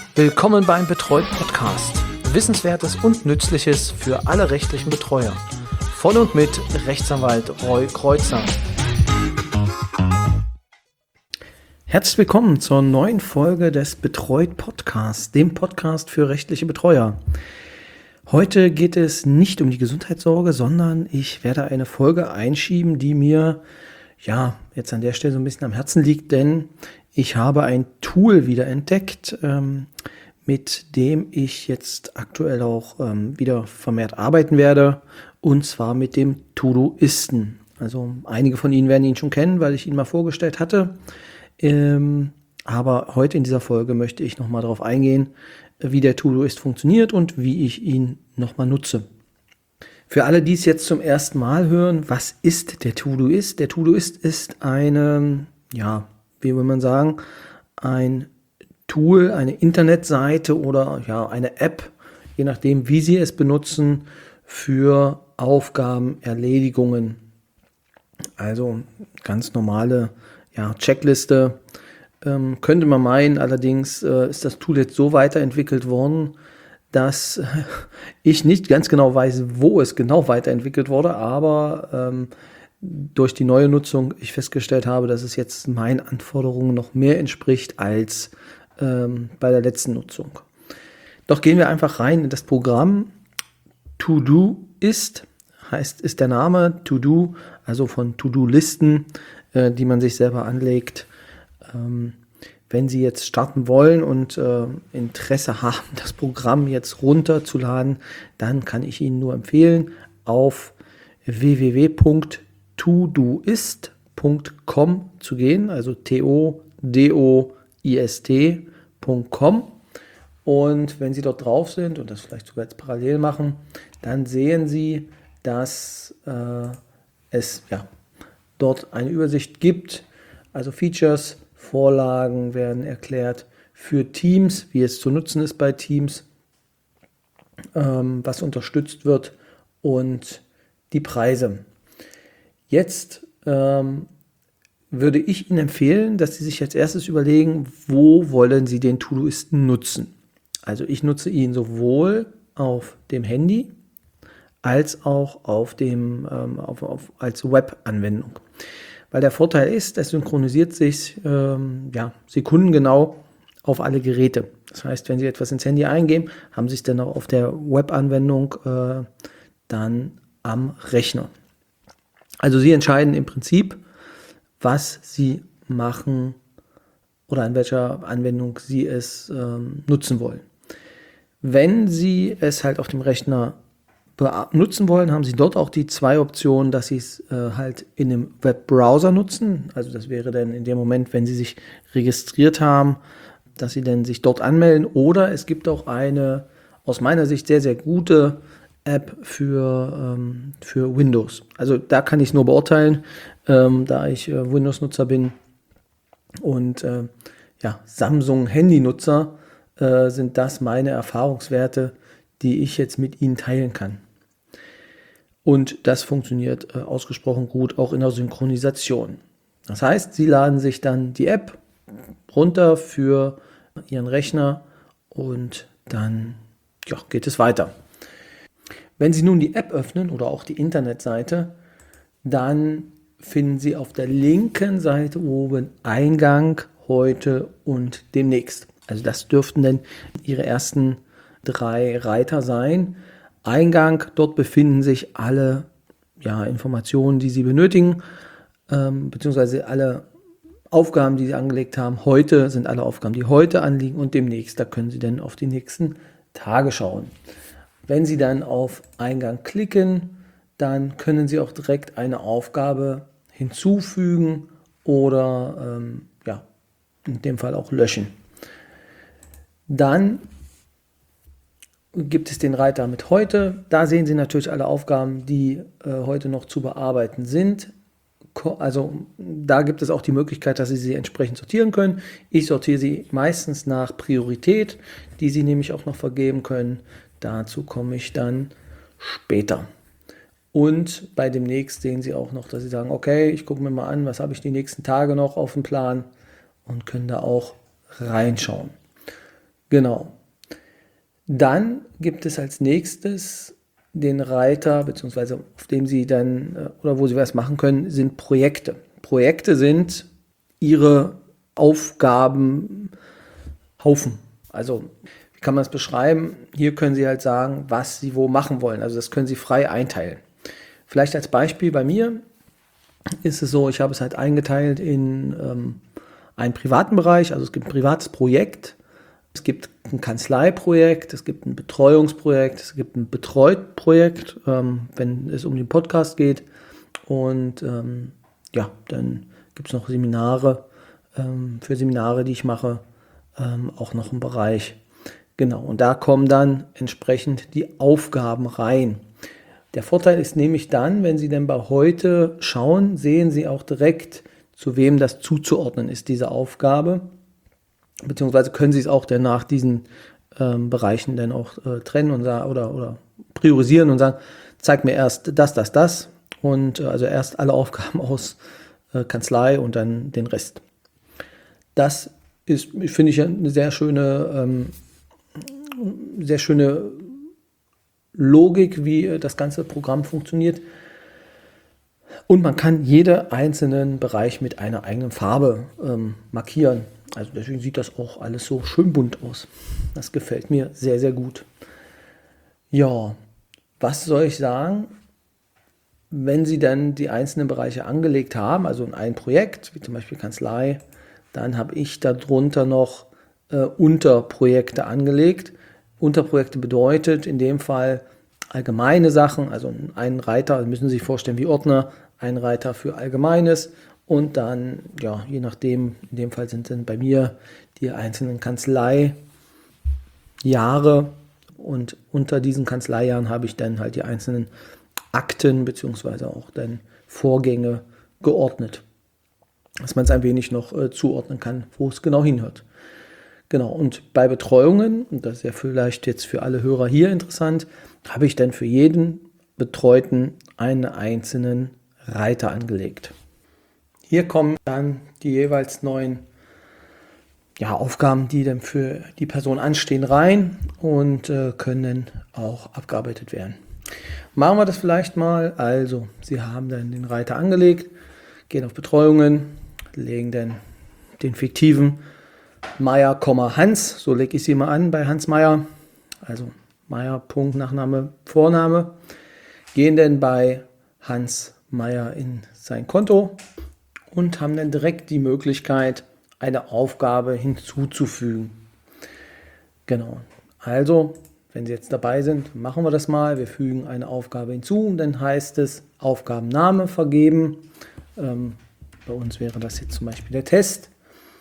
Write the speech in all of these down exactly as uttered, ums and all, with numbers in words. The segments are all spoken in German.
Willkommen beim Betreut Podcast. Wissenswertes und Nützliches für alle rechtlichen Betreuer. Von und mit Rechtsanwalt Roy Kreuzer. Herzlich willkommen zur neuen Folge des Betreut Podcasts, dem Podcast für rechtliche Betreuer. Heute geht es nicht um die Gesundheitssorge, sondern ich werde eine Folge einschieben, die mir ja jetzt an der Stelle so ein bisschen am Herzen liegt, denn ich habe ein Tool wieder entdeckt, ähm, mit dem ich jetzt aktuell auch ähm, wieder vermehrt arbeiten werde, und zwar mit dem Todoisten. Also einige von Ihnen werden ihn schon kennen, weil ich ihn mal vorgestellt hatte. Ähm, aber heute in dieser Folge möchte ich nochmal darauf eingehen, wie der Todoist funktioniert und wie ich ihn nochmal nutze. Für alle, die es jetzt zum ersten Mal hören, was ist der Todoist? Der Todoist ist eine, ja, wie will man sagen, ein Tool, eine Internetseite oder ja, eine App, je nachdem, wie Sie es benutzen, für Aufgabenerledigungen. Also ganz normale ja, Checkliste. Ähm, könnte man meinen, allerdings äh, ist das Tool jetzt so weiterentwickelt worden, dass äh, ich nicht ganz genau weiß, wo es genau weiterentwickelt wurde, aber ähm, durch die neue Nutzung ich festgestellt habe, dass es jetzt meinen Anforderungen noch mehr entspricht als ähm, bei der letzten Nutzung. Doch gehen wir einfach rein in das Programm. Todoist heißt, ist der Name, To-Do, also von To-Do-Listen, äh, die man sich selber anlegt. Ähm, wenn Sie jetzt starten wollen und äh, Interesse haben, das Programm jetzt runterzuladen, dann kann ich Ihnen nur empfehlen, auf w w w punkt todoist punkt com zu gehen, also T O D O I S T punkt com. Und wenn Sie dort drauf sind und das vielleicht sogar jetzt parallel machen, dann sehen Sie, dass äh, es ja, dort eine Übersicht gibt, also Features, Vorlagen werden erklärt für Teams, wie es zu nutzen ist bei Teams, ähm, was unterstützt wird und die Preise. Jetzt ähm, würde ich Ihnen empfehlen, dass Sie sich als erstes überlegen, wo wollen Sie den Todoisten nutzen. Also ich nutze ihn sowohl auf dem Handy als auch auf dem, ähm, auf, auf, als Web-Anwendung. Weil der Vorteil ist, es synchronisiert sich ähm, ja, sekundengenau auf alle Geräte. Das heißt, wenn Sie etwas ins Handy eingeben, haben Sie es dann auch auf der Web-Anwendung äh, dann am Rechner. Also Sie entscheiden im Prinzip, was Sie machen oder an welcher Anwendung Sie es ähm, nutzen wollen. Wenn Sie es halt auf dem Rechner nutzen wollen, haben Sie dort auch die zwei Optionen, dass Sie es äh, halt in einem Webbrowser nutzen. Also das wäre dann in dem Moment, wenn Sie sich registriert haben, dass Sie dann sich dort anmelden. Oder es gibt auch eine aus meiner Sicht sehr, sehr gute App für, ähm, für Windows. Also da kann ich es nur beurteilen, ähm, da ich äh, Windows-Nutzer bin und äh, ja, Samsung-Handy-Nutzer äh, sind das meine Erfahrungswerte, die ich jetzt mit Ihnen teilen kann. Und das funktioniert äh, ausgesprochen gut, auch in der Synchronisation. Das heißt, Sie laden sich dann die App runter für Ihren Rechner und dann ja, geht es weiter. Wenn Sie nun die App öffnen oder auch die Internetseite, dann finden Sie auf der linken Seite oben Eingang, heute und demnächst. Also das dürften dann Ihre ersten drei Reiter sein. Eingang, dort befinden sich alle ja, Informationen, die Sie benötigen, ähm, beziehungsweise alle Aufgaben, die Sie angelegt haben. Heute sind alle Aufgaben, die heute anliegen, und demnächst, da können Sie dann auf die nächsten Tage schauen. Wenn Sie dann auf Eingang klicken, dann können Sie auch direkt eine Aufgabe hinzufügen oder ähm, ja, in dem Fall auch löschen. Dann gibt es den Reiter mit heute. Da sehen Sie natürlich alle Aufgaben, die äh, heute noch zu bearbeiten sind. Ko- Also da gibt es auch die Möglichkeit, dass Sie sie entsprechend sortieren können. Ich sortiere sie meistens nach Priorität, die Sie nämlich auch noch vergeben können. Dazu komme ich dann später. Und bei demnächst sehen Sie auch noch, dass Sie sagen, okay, ich gucke mir mal an, was habe ich die nächsten Tage noch auf dem Plan, und können da auch reinschauen. Genau. Dann gibt es als nächstes den Reiter, beziehungsweise auf dem Sie dann, äh, oder wo Sie was machen können, sind Projekte. Projekte sind Ihre Aufgabenhaufen. Also, wie kann man es beschreiben? Hier können Sie halt sagen, was Sie wo machen wollen. Also, das können Sie frei einteilen. Vielleicht als Beispiel bei mir ist es so, ich habe es halt eingeteilt in ähm, einen privaten Bereich. Also, es gibt ein privates Projekt. Es gibt ein Kanzleiprojekt, es gibt ein Betreuungsprojekt, es gibt ein Betreut-Projekt, ähm, wenn es um den Podcast geht. Und ähm, ja, dann gibt es noch Seminare, ähm, für Seminare, die ich mache, ähm, auch noch einen Bereich. Genau, und da kommen dann entsprechend die Aufgaben rein. Der Vorteil ist nämlich dann, wenn Sie dann bei heute schauen, sehen Sie auch direkt, zu wem das zuzuordnen ist, diese Aufgabe. Beziehungsweise können Sie es auch dann nach diesen ähm, Bereichen dann auch äh, trennen und sagen, oder, oder priorisieren und sagen, zeig mir erst das, das, das und äh, also erst alle Aufgaben aus äh, Kanzlei und dann den Rest. Das ist, finde ich, eine sehr schöne, ähm, sehr schöne Logik, wie das ganze Programm funktioniert. Und man kann jeden einzelnen Bereich mit einer eigenen Farbe ähm, markieren. Also deswegen sieht das auch alles so schön bunt aus. Das gefällt mir sehr, sehr gut. Ja, was soll ich sagen? Wenn Sie dann die einzelnen Bereiche angelegt haben, also in ein Projekt, wie zum Beispiel Kanzlei, dann habe ich darunter noch äh, Unterprojekte angelegt. Unterprojekte bedeutet in dem Fall allgemeine Sachen, also einen Reiter, also müssen Sie sich vorstellen wie Ordner, ein Reiter für Allgemeines und dann, ja, je nachdem, in dem Fall sind dann bei mir die einzelnen Kanzleijahre und unter diesen Kanzleijahren habe ich dann halt die einzelnen Akten beziehungsweise auch dann Vorgänge geordnet, dass man es ein wenig noch äh, zuordnen kann, wo es genau hinhört. Genau, und bei Betreuungen, und das ist ja vielleicht jetzt für alle Hörer hier interessant, habe ich dann für jeden Betreuten einen einzelnen Reiter angelegt. Hier kommen dann die jeweils neuen ja, Aufgaben, die dann für die Person anstehen, rein und äh, können auch abgearbeitet werden. Machen wir das vielleicht mal. Also, Sie haben dann den Reiter angelegt, gehen auf Betreuungen, legen dann den fiktiven Meier, Hans, so lege ich sie mal an bei Hans Meier, also Meier, Punkt, Nachname, Vorname, gehen dann bei Hans Meier in sein Konto und haben dann direkt die Möglichkeit, eine Aufgabe hinzuzufügen. Genau, also, wenn Sie jetzt dabei sind, machen wir das mal, wir fügen eine Aufgabe hinzu und dann heißt es Aufgabenname vergeben, ähm, bei uns wäre das jetzt zum Beispiel der Test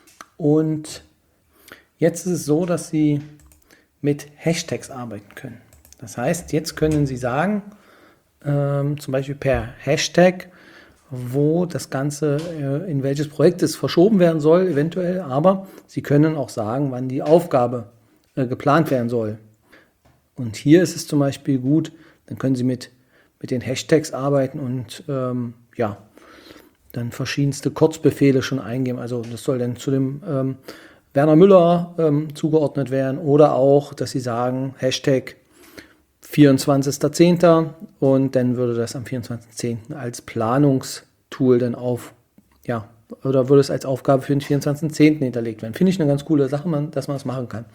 und jetzt ist es so, dass Sie mit Hashtags arbeiten können. Das heißt, jetzt können Sie sagen, ähm, zum Beispiel per Hashtag, wo das Ganze, äh, in welches Projekt es verschoben werden soll, eventuell, aber Sie können auch sagen, wann die Aufgabe äh, geplant werden soll. Und hier ist es zum Beispiel gut, dann können Sie mit, mit den Hashtags arbeiten und ähm, ja, dann verschiedenste Kurzbefehle schon eingeben. Also das soll dann zu dem ähm, Werner Müller ähm, zugeordnet werden oder auch, dass Sie sagen, Hashtag vierundzwanzigster zehnter und dann würde das am vierundzwanzigsten zehnten als Planungstool dann auf, ja, oder würde es als Aufgabe für den vierundzwanzigsten zehnten hinterlegt werden. Finde ich eine ganz coole Sache, man, dass man das machen kann.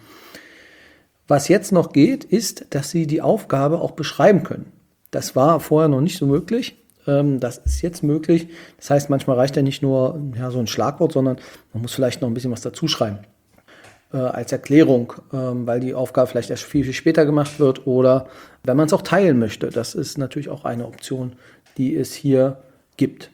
Was jetzt noch geht, ist, dass Sie die Aufgabe auch beschreiben können. Das war vorher noch nicht so möglich. Ähm, das ist jetzt möglich. Das heißt, manchmal reicht ja nicht nur ja, so ein Schlagwort, sondern man muss vielleicht noch ein bisschen was dazu schreiben. Äh, als Erklärung, ähm, weil die Aufgabe vielleicht erst viel, viel später gemacht wird oder wenn man es auch teilen möchte. Das ist natürlich auch eine Option, die es hier gibt.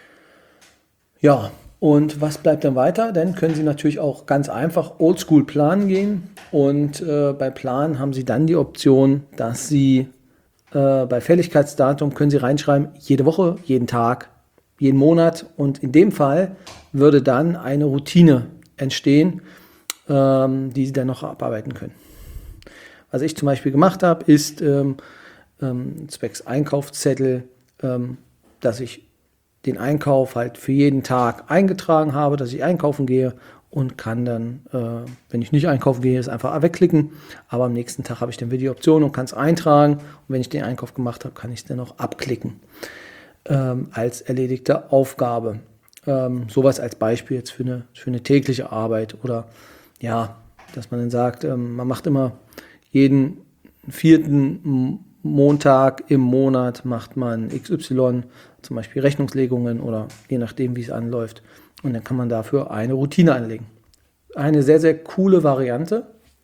Ja, und was bleibt dann weiter? Dann können Sie natürlich auch ganz einfach Oldschool planen gehen und äh, bei Plan haben Sie dann die Option, dass Sie äh, bei Fälligkeitsdatum können Sie reinschreiben, jede Woche, jeden Tag, jeden Monat und in dem Fall würde dann eine Routine entstehen, ähm, die Sie dann noch abarbeiten können. Was ich zum Beispiel gemacht habe, ist ähm, ähm, zwecks Einkaufszettel, ähm, dass ich den Einkauf halt für jeden Tag eingetragen habe, dass ich einkaufen gehe und kann dann, äh, wenn ich nicht einkaufen gehe, es einfach wegklicken. Aber am nächsten Tag habe ich dann wieder die Option und kann es eintragen. Und wenn ich den Einkauf gemacht habe, kann ich es dann auch abklicken ähm, als erledigte Aufgabe. Ähm, sowas als Beispiel jetzt für eine, für eine tägliche Arbeit. Oder ja, dass man dann sagt, ähm, man macht immer jeden vierten Montag im Monat macht man X Y, zum Beispiel Rechnungslegungen oder je nachdem, wie es anläuft. Und dann kann man dafür eine Routine anlegen. Eine sehr, sehr coole Variante.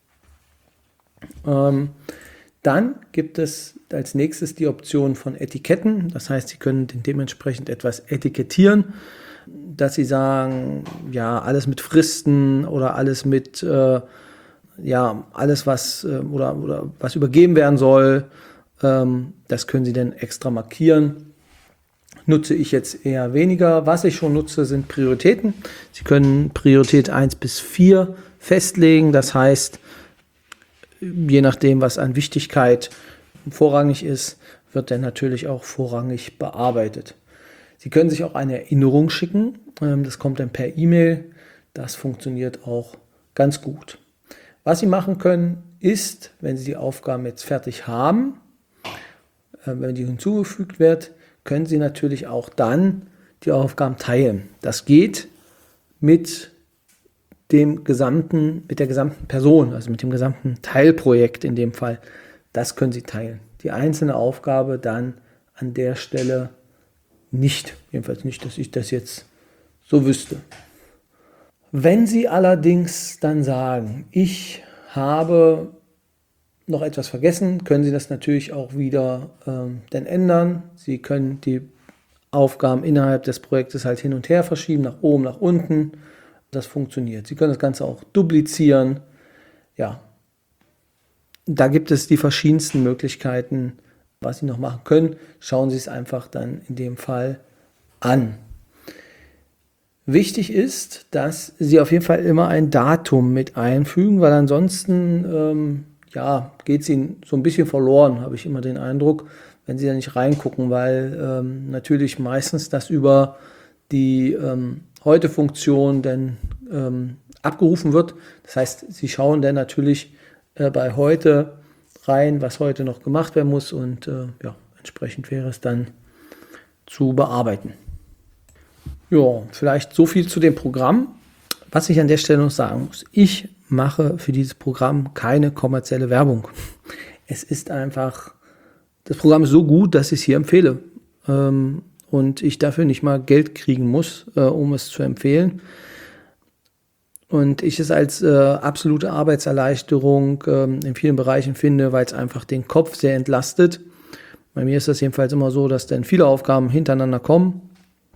Ähm, dann gibt es als nächstes die Option von Etiketten. Das heißt, Sie können dementsprechend etwas etikettieren, dass Sie sagen, ja, alles mit Fristen oder alles mit, äh, ja, alles, was, äh, oder, oder was übergeben werden soll, ähm, das können Sie dann extra markieren. Nutze ich jetzt eher weniger. Was ich schon nutze, sind Prioritäten. Sie können Priorität eins bis vier festlegen. Das heißt, je nachdem, was an Wichtigkeit vorrangig ist, wird dann natürlich auch vorrangig bearbeitet. Sie können sich auch eine Erinnerung schicken. Das kommt dann per E-Mail. Das funktioniert auch ganz gut. Was Sie machen können, ist, wenn Sie die Aufgaben jetzt fertig haben, wenn die hinzugefügt wird, können Sie natürlich auch dann die Aufgaben teilen. Das geht mit dem gesamten, mit der gesamten Person, also mit dem gesamten Teilprojekt in dem Fall. Das können Sie teilen. Die einzelne Aufgabe dann an der Stelle nicht. Jedenfalls nicht, dass ich das jetzt so wüsste. Wenn Sie allerdings dann sagen, ich habe noch etwas vergessen, können Sie das natürlich auch wieder ähm, dann ändern. Sie können die Aufgaben innerhalb des Projektes halt hin und her verschieben, nach oben, nach unten. Das funktioniert. Sie können das Ganze auch duplizieren. Ja, da gibt es die verschiedensten Möglichkeiten, was Sie noch machen können. Schauen Sie es einfach dann in dem Fall an. Wichtig ist, dass Sie auf jeden Fall immer ein Datum mit einfügen, weil ansonsten ähm, ja, geht es Ihnen so ein bisschen verloren, habe ich immer den Eindruck, wenn Sie da nicht reingucken, weil ähm, natürlich meistens das über die ähm, Heute-Funktion dann ähm, abgerufen wird. Das heißt, Sie schauen dann natürlich äh, bei heute rein, was heute noch gemacht werden muss und äh, ja, entsprechend wäre es dann zu bearbeiten. Ja, vielleicht so viel zu dem Programm. Was ich an der Stelle noch sagen muss, ich mache für dieses Programm keine kommerzielle Werbung. Es ist einfach, das Programm ist so gut, dass ich es hier empfehle. Ähm, und ich dafür nicht mal Geld kriegen muss, äh, um es zu empfehlen. Und ich es als äh, absolute Arbeitserleichterung ähm, in vielen Bereichen finde, weil es einfach den Kopf sehr entlastet. Bei mir ist das jedenfalls immer so, dass dann viele Aufgaben hintereinander kommen.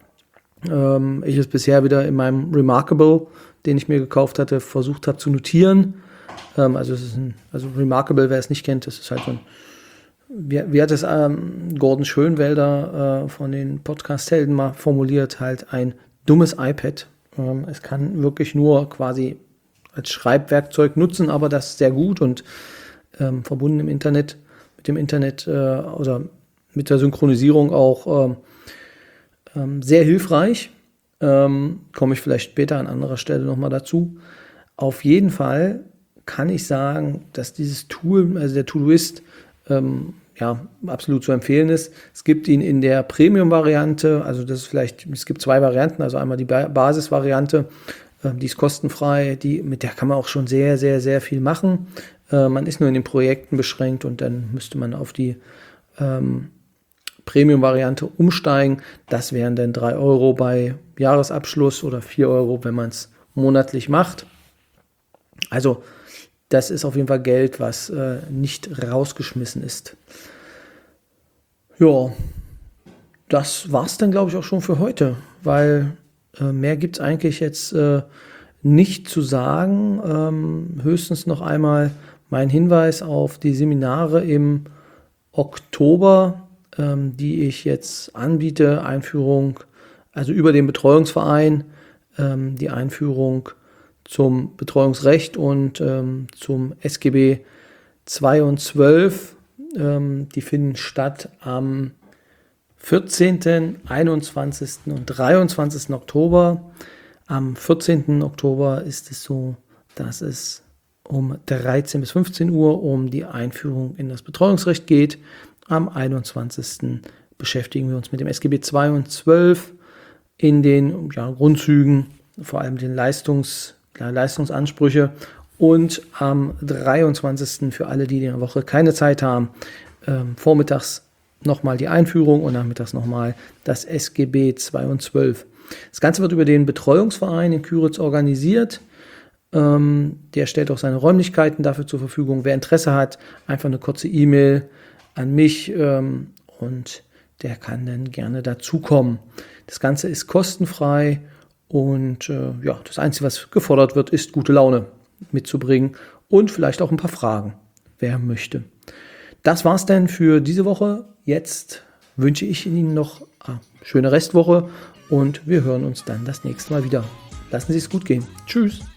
Ähm, ich es bisher wieder in meinem Remarkable, den ich mir gekauft hatte, versucht habe zu notieren. Ähm, also, es ist ein, also Remarkable, wer es nicht kennt, das ist halt so ein, wie, wie hat es ähm, Gordon Schönwelder äh, von den Podcast-Helden mal formuliert, halt ein dummes iPad. Ähm, es kann wirklich nur quasi als Schreibwerkzeug nutzen, aber das ist sehr gut und ähm, verbunden im Internet, mit dem Internet äh, oder mit der Synchronisierung auch ähm, ähm, sehr hilfreich. Ähm, komme ich vielleicht später an anderer Stelle nochmal dazu. Auf jeden Fall kann ich sagen, dass dieses Tool, also der Todoist, ähm, ja, absolut zu empfehlen ist. Es gibt ihn in der Premium-Variante, also das ist vielleicht, es gibt zwei Varianten, also einmal die Basis-Variante, äh, die ist kostenfrei, die, mit der kann man auch schon sehr, sehr, sehr viel machen. Äh, man ist nur in den Projekten beschränkt und dann müsste man auf die ähm, Premium-Variante umsteigen. Das wären dann drei Euro bei Jahresabschluss oder vier Euro, wenn man es monatlich macht. Also das ist auf jeden Fall Geld, was äh, nicht rausgeschmissen ist. Ja, das war es dann, glaube ich, auch schon für heute, weil äh, mehr gibt es eigentlich jetzt äh, nicht zu sagen. Ähm, höchstens noch einmal mein Hinweis auf die Seminare im Oktober, ähm, die ich jetzt anbiete. Einführung, also über den Betreuungsverein, ähm, die Einführung zum Betreuungsrecht und ähm, zum S G B zwei und zwölf. Ähm, die finden statt am vierzehnten, einundzwanzigsten und dreiundzwanzigsten Oktober. Am vierzehnten Oktober ist es so, dass es um dreizehn bis fünfzehn Uhr um die Einführung in das Betreuungsrecht geht. Am einundzwanzigsten beschäftigen wir uns mit dem S G B zwei und zwölf in den ja, Grundzügen, vor allem den Leistungs, ja, Leistungsansprüche. Und am dreiundzwanzigsten für alle, die in der Woche keine Zeit haben, ähm, vormittags nochmal die Einführung und nachmittags nochmal das S G B zwei und zwölf. Das Ganze wird über den Betreuungsverein in Küritz organisiert. Ähm, der stellt auch seine Räumlichkeiten dafür zur Verfügung. Wer Interesse hat, einfach eine kurze E-Mail an mich ähm, und der kann dann gerne dazukommen. Das Ganze ist kostenfrei und äh, ja, das Einzige, was gefordert wird, ist gute Laune mitzubringen und vielleicht auch ein paar Fragen, wer möchte. Das war's dann für diese Woche. Jetzt wünsche ich Ihnen noch eine schöne Restwoche und wir hören uns dann das nächste Mal wieder. Lassen Sie es gut gehen. Tschüss.